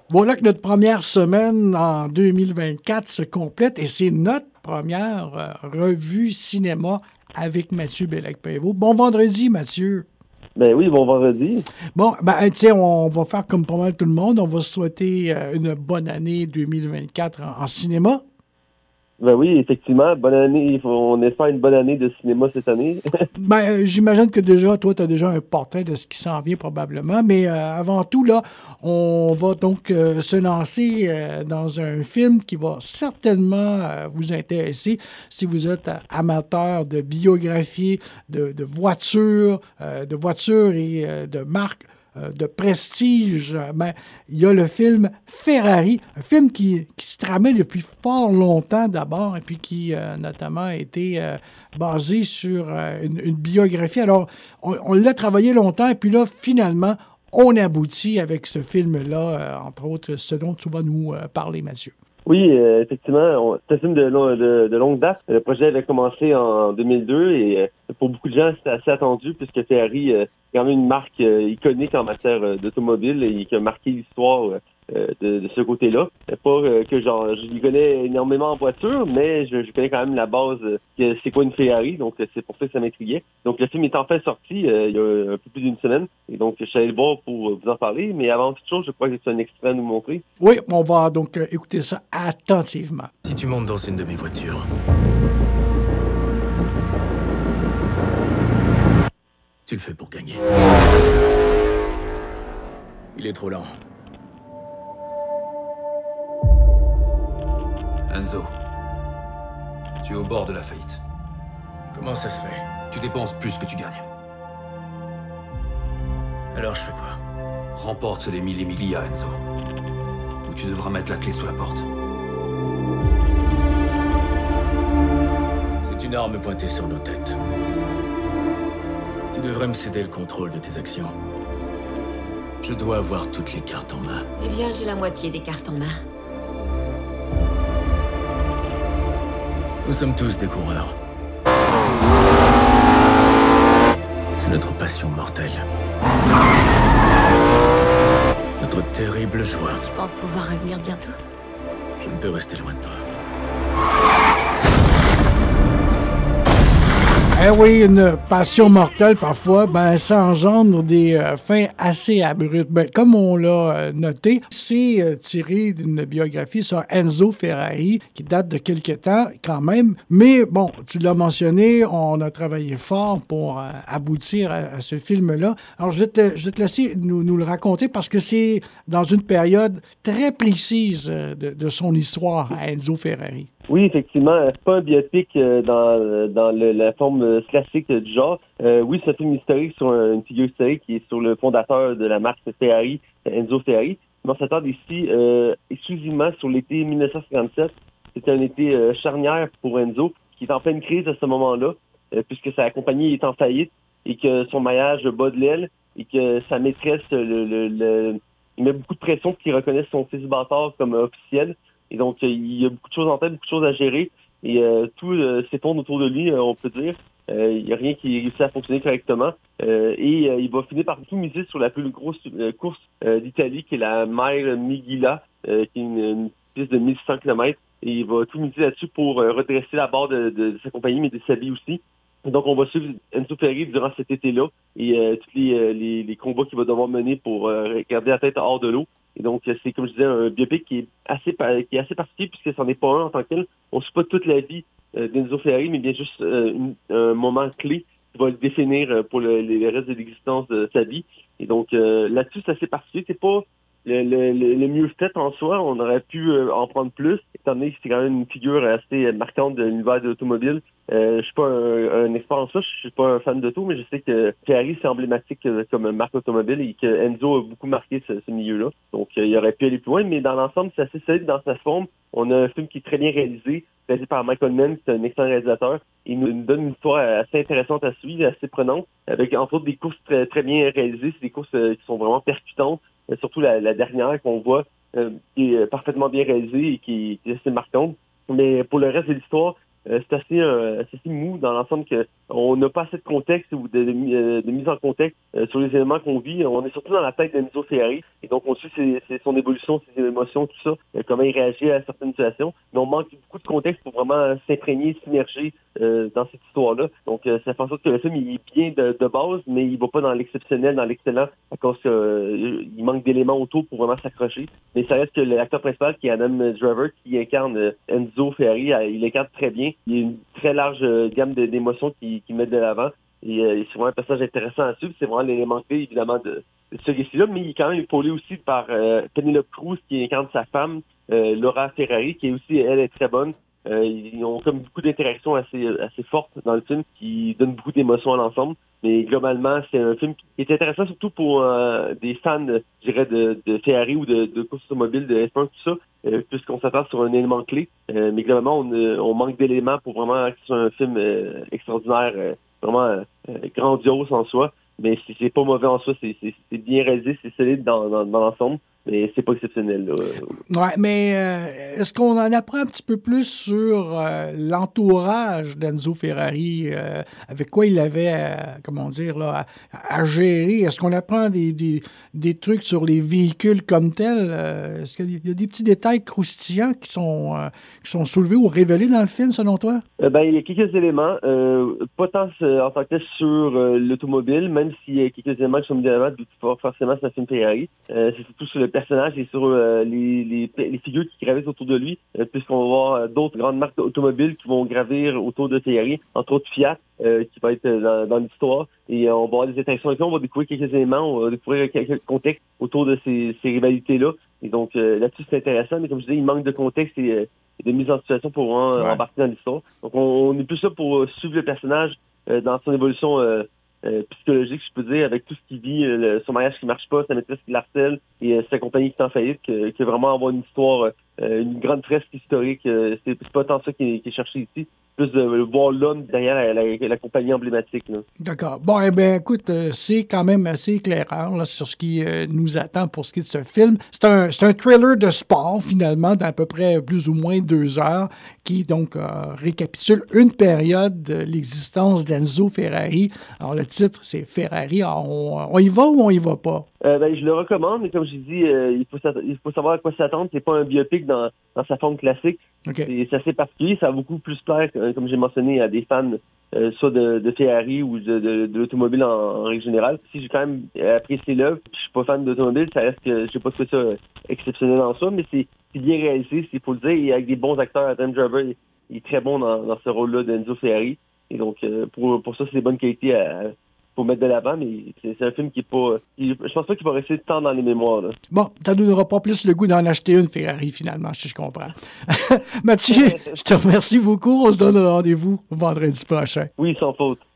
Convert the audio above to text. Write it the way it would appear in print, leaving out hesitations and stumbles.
Voilà que notre première semaine en 2024 se complète et c'est notre première revue cinéma avec Mathieu Bellec-Prévost. Bon vendredi, Mathieu. Ben oui, bon vendredi. Bon, ben, tu sais, on va faire comme pas mal tout le monde. On va se souhaiter une bonne année 2024 en cinéma. Ben oui, effectivement, bonne année. On espère une bonne année de cinéma cette année. Ben, j'imagine que déjà, toi, tu as déjà un portrait de ce qui s'en vient probablement. Mais avant tout, là, on va donc se lancer dans un film qui va certainement vous intéresser si vous êtes amateur de biographie, de voitures et de marques de prestige, ben, il y a le film Ferrari, un film qui se tramait depuis fort longtemps d'abord, et puis qui notamment a été basé sur une biographie. Alors, on l'a travaillé longtemps, et puis là, finalement, on aboutit avec ce film-là, entre autres, ce dont tu vas nous parler, Mathieu. Oui, effectivement, c'est un film de longue date. Le projet avait commencé en 2002 et pour beaucoup de gens, c'était assez attendu puisque Ferrari est quand même une marque iconique en matière d'automobile et qui a marqué l'histoire de ce côté-là. Pas que genre, je lui connais énormément en voiture, mais je connais quand même la base que c'est quoi une Ferrari, donc c'est pour ça que ça m'intriguait. Donc le film est enfin sorti il y a un peu plus d'une semaine et donc je suis allé le voir pour vous en parler, mais avant toute chose, je crois que c'est un extrait à nous montrer. Oui, on va donc écouter ça attentivement. Si tu montes dans une de mes voitures, tu le fais pour gagner. Il est trop lent. Enzo, tu es au bord de la faillite. Comment ça se fait? Tu dépenses plus que tu gagnes. Alors je fais quoi? Remporte les Mille Miglia, Enzo. Ou tu devras mettre la clé sous la porte. C'est une arme pointée sur nos têtes. Tu devrais me céder le contrôle de tes actions. Je dois avoir toutes les cartes en main. Eh bien, j'ai la moitié des cartes en main. Nous sommes tous des coureurs. C'est notre passion mortelle. Notre terrible joie. Tu penses pouvoir revenir bientôt? Je ne peux rester loin de toi. Eh oui, une passion mortelle, parfois, ben, ça engendre des fins assez abruptes. Ben, comme on l'a noté, c'est tiré d'une biographie sur Enzo Ferrari, qui date de quelques temps quand même. Mais bon, tu l'as mentionné, on a travaillé fort pour aboutir à ce film-là. Alors, je vais te laisser nous le raconter parce que c'est dans une période très précise de son histoire à Enzo Ferrari. Oui, effectivement, c'est pas un biopic dans la forme classique du genre. Oui, c'est un film historique sur une figure historique qui est sur le fondateur de la marque Ferrari, Enzo Ferrari. Mais on s'attarde ici exclusivement sur l'été 1957. C'était un été charnière pour Enzo, qui est en pleine crise à ce moment-là, puisque sa compagnie est en faillite et que son maillage bat de l'aile et que sa maîtresse il met beaucoup de pression pour qu'il reconnaisse son fils bâtard comme officiel. Et donc, il y a beaucoup de choses en tête, beaucoup de choses à gérer. Et tout s'effondre autour de lui, on peut dire. Il n'y a rien qui réussit à fonctionner correctement. Il va finir par tout miser sur la plus grosse course d'Italie, qui est la Mille Miglia, qui est une piste de 1100 km. Et il va tout miser là-dessus pour redresser la barre de sa compagnie, mais de sa vie aussi. Et donc, on va suivre Enzo Ferrari durant cet été-là et tous les combats qu'il va devoir mener pour garder la tête hors de l'eau. Et donc, c'est, comme je disais, un biopic qui est assez particulier puisque c'en est pas un en tant que tel. On ne suit pas toute la vie d'Enzo Ferrari, mais bien juste un moment clé qui va le définir pour les restes de l'existence de sa vie. Et donc, là-dessus, c'est assez particulier. C'est pas le mieux fait en soi. On aurait pu en prendre plus, étant donné que c'est quand même une figure assez marquante de l'univers de l'automobile. Je suis pas un expert en ça, je suis pas un fan d'auto, mais je sais que Ferrari, c'est emblématique comme marque automobile et que Enzo a beaucoup marqué ce milieu-là. Donc, il aurait pu aller plus loin, mais dans l'ensemble, c'est assez solide dans sa forme. On a un film qui est très bien réalisé par Michael Mann, qui est un excellent réalisateur. Il nous donne une histoire assez intéressante à suivre, assez prenante, avec entre autres des courses très, très bien réalisées. C'est des courses qui sont vraiment percutantes, surtout la dernière qu'on voit, qui est parfaitement bien réalisée et qui est assez marquante. Mais pour le reste de l'histoire, c'est assez mou dans l'ensemble que on n'a pas assez de contexte ou de mise en contexte sur les éléments qu'on vit. On est surtout dans la tête d'Enzo Ferrari et donc on suit son évolution, ses émotions, tout ça, comment il réagit à certaines situations. Mais on manque beaucoup de contexte pour vraiment s'imprégner, s'immerger dans cette histoire-là. Donc ça fait en sorte que le film il est bien de base, mais il va pas dans l'exceptionnel, dans l'excellent, à cause qu'il manque d'éléments autour pour vraiment s'accrocher. Mais ça reste que l'acteur principal, qui est Adam Driver, qui incarne Enzo Ferrari, il incarne très bien. Il y a une très large gamme d'émotions qui met de l'avant. Et c'est vraiment un personnage intéressant à suivre. C'est vraiment l'élément clé, évidemment, de ce récit-là. Mais il est quand même épaulé aussi par Penelope Cruz, qui incarne sa femme, Laura Ferrari, qui est aussi, elle, est très bonne. Ils ont comme beaucoup d'interactions assez fortes dans le film qui donnent beaucoup d'émotions à l'ensemble. Mais globalement, c'est un film qui est intéressant surtout pour des fans, je dirais, de Ferrari ou de course automobile, de F1, tout ça, puisqu'on s'attend sur un élément clé. Mais globalement, on manque d'éléments pour vraiment que ce soit un film extraordinaire, vraiment grandiose en soi. Mais c'est pas mauvais en soi, c'est bien réalisé, c'est solide dans l'ensemble. Mais c'est pas exceptionnel, là. Ouais, mais est-ce qu'on en apprend un petit peu plus sur l'entourage d'Enzo Ferrari, avec quoi il avait, à gérer? Est-ce qu'on apprend des trucs sur les véhicules comme tels? Est-ce qu'il y a des petits détails croustillants qui sont soulevés ou révélés dans le film, selon toi? Il y a quelques éléments, pas tant en tant que tel sur l'automobile, même s'il y a quelques éléments qui sont mis de l'avant, forcément c'est un film Ferrari. C'est surtout sur le personnage et sur les figures qui gravitent autour de lui, puisqu'on va voir d'autres grandes marques automobiles qui vont gravir autour de Ferrari, entre autres Fiat, qui va être dans l'histoire. Et on va avoir des interactions avec lui, on va découvrir quelques éléments, on va découvrir quelques contextes autour de ces rivalités-là. Et donc là-dessus, c'est intéressant, mais comme je disais, il manque de contexte et de mise en situation pour embarquer dans l'histoire. Donc on est plus là pour suivre le personnage dans son évolution psychologique, je peux dire, avec tout ce qu'il vit, son mariage qui marche pas, sa maîtresse qui l'harcèle et sa compagnie qui est en faillite, que vraiment avoir une histoire, une grande fresque historique, c'est pas tant ça qui est cherché ici, plus de voir l'homme derrière la compagnie emblématique, là. D'accord. Bon, écoute, c'est quand même assez éclairant là, sur ce qui nous attend pour ce qui est de ce film. C'est un thriller de sport, finalement, d'à peu près plus ou moins 2 heures, qui donc récapitule une période de l'existence d'Enzo Ferrari. Alors, le titre, c'est Ferrari. Alors, on y va ou on y va pas? Je le recommande, mais comme j'ai dit, il faut savoir à quoi s'attendre. C'est pas un biopic dans sa forme classique. Okay. C'est assez particulier. Ça va beaucoup plus plaire, comme j'ai mentionné, à des fans soit de Ferrari ou de l'automobile en règle générale. Si j'ai quand même apprécié l'œuvre, je suis pas fan d'automobile, ça reste que j'ai pas trouvé ça exceptionnel en soi, mais c'est bien réalisé, il faut le dire, et avec des bons acteurs. Adam Driver il est très bon dans ce rôle-là d'Enzo Ferrari. Et donc, pour ça, c'est des bonnes qualités pour mettre de l'avant, mais c'est un film qui est pas... je pense pas qu'il va rester tant dans les mémoires, là. Bon, ça ne donnera pas plus le goût d'en acheter une Ferrari, finalement, si je comprends. Mathieu, je te remercie beaucoup. On se donne rendez-vous vendredi prochain. Oui, sans faute.